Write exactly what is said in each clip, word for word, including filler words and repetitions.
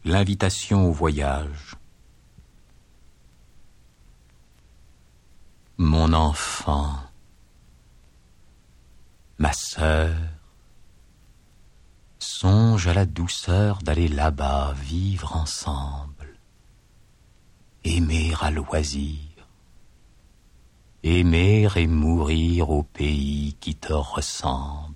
L'invitation au voyage. Mon enfant, ma sœur, songe à la douceur d'aller là-bas vivre ensemble, aimer à loisir, aimer et mourir au pays qui te ressemble.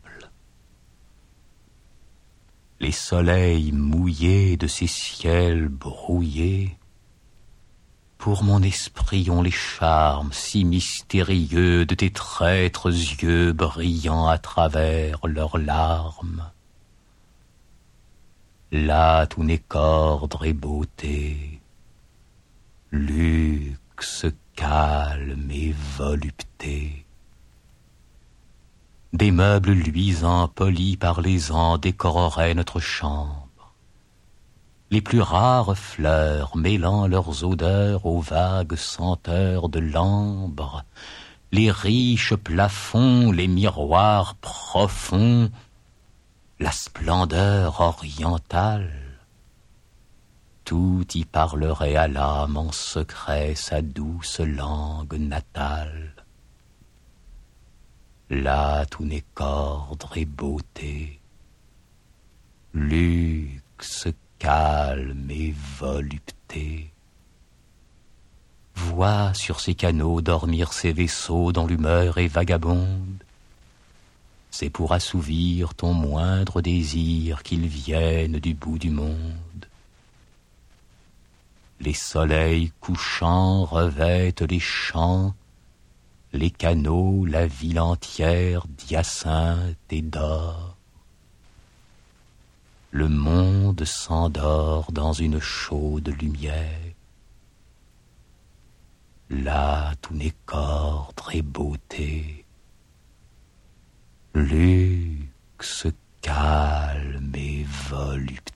Les soleils mouillés de ces ciels brouillés, pour mon esprit ont les charmes si mystérieux de tes traîtres yeux brillant à travers leurs larmes. Là tout n'est qu'ordre et beauté, luxe, calme et volupté. Des meubles luisants polis par les ans décoreraient notre chambre. Les plus rares fleurs mêlant leurs odeurs aux vagues senteurs de l'ambre, les riches plafonds, les miroirs profonds, la splendeur orientale, tout y parlerait à l'âme en secret sa douce langue natale. Là tout n'est qu'ordre et beauté, luxe, calme et volupté. Vois sur ces canaux dormir ces vaisseaux dont l'humeur est vagabonde. C'est pour assouvir ton moindre désir qu'ils viennent du bout du monde. Les soleils couchants revêtent les champs, les canaux, la ville entière d'hyacinthe et d'or. Le monde s'endort dans une chaude lumière. Là tout n'est qu'ordre et beauté, luxe, calme et volupté.